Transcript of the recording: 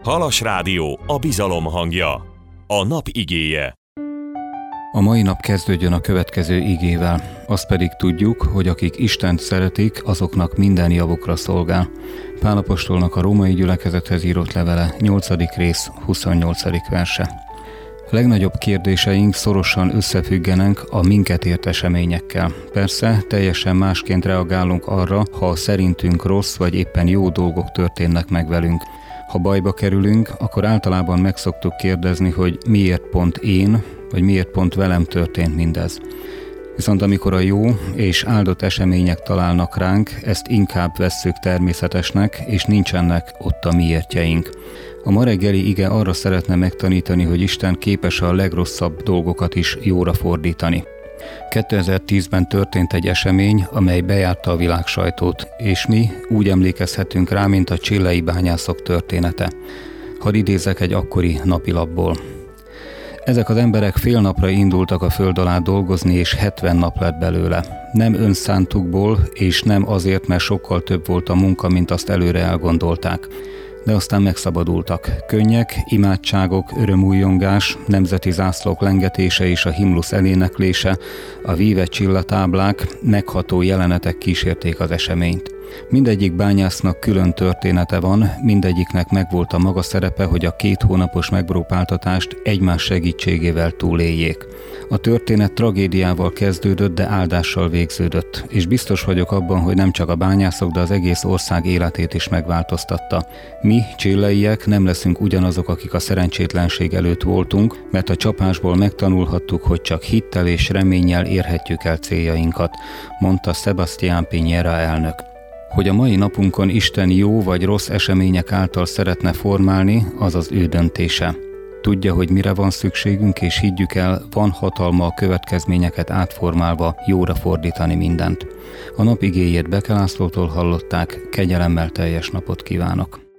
Halas Rádió, a bizalom hangja. A nap igéje. A mai nap kezdődjön a következő igével. Azt pedig tudjuk, hogy akik Istent szeretik, azoknak minden javukra szolgál. Pál apostolnak a római gyülekezethez írott levele, 8. rész, 28. verse. A legnagyobb kérdéseink szorosan összefüggenek a minket ért eseményekkel. Persze, teljesen másként reagálunk arra, ha szerintünk rossz vagy éppen jó dolgok történnek meg velünk. Ha bajba kerülünk, akkor általában meg szoktuk kérdezni, hogy miért pont én, vagy miért pont velem történt mindez. Viszont amikor a jó és áldott események találnak ránk, ezt inkább vesszük természetesnek, és nincsenek ott a miértjeink. A ma reggeli ige arra szeretne megtanítani, hogy Isten képes a legrosszabb dolgokat is jóra fordítani. 2010-ben történt egy esemény, amely bejárta a világ sajtót, és mi úgy emlékezhetünk rá, mint a chilei bányászok története. Hadd idézek egy akkori napilapból. Ezek az emberek fél napra indultak a föld alá dolgozni, és 70 nap lett belőle. Nem önszántukból, és nem azért, mert sokkal több volt a munka, mint azt előre elgondolták. De aztán megszabadultak. Könnyek, imádságok, örömújjongás, nemzeti zászlók lengetése és a himnusz eléneklése, a Vive csillatáblák, megható jelenetek kísérték az eseményt. Mindegyik bányásznak külön története van, mindegyiknek megvolt a maga szerepe, hogy a 2 hónapos megpróbáltatást egymás segítségével túléljék. A történet tragédiával kezdődött, de áldással végződött, és biztos vagyok abban, hogy nem csak a bányászok, de az egész ország életét is megváltoztatta. Mi, chilleiek, nem leszünk ugyanazok, akik a szerencsétlenség előtt voltunk, mert a csapásból megtanulhattuk, hogy csak hittel és reménnyel érhetjük el céljainkat, mondta Sebastián Piñera elnök. Hogy a mai napunkon Isten jó vagy rossz események által szeretne formálni, az az ő döntése. Tudja, hogy mire van szükségünk, és higgyük el, van hatalma a következményeket átformálva jóra fordítani mindent. A nap igéjét Beke Lászlótól hallották, kegyelemmel teljes napot kívánok!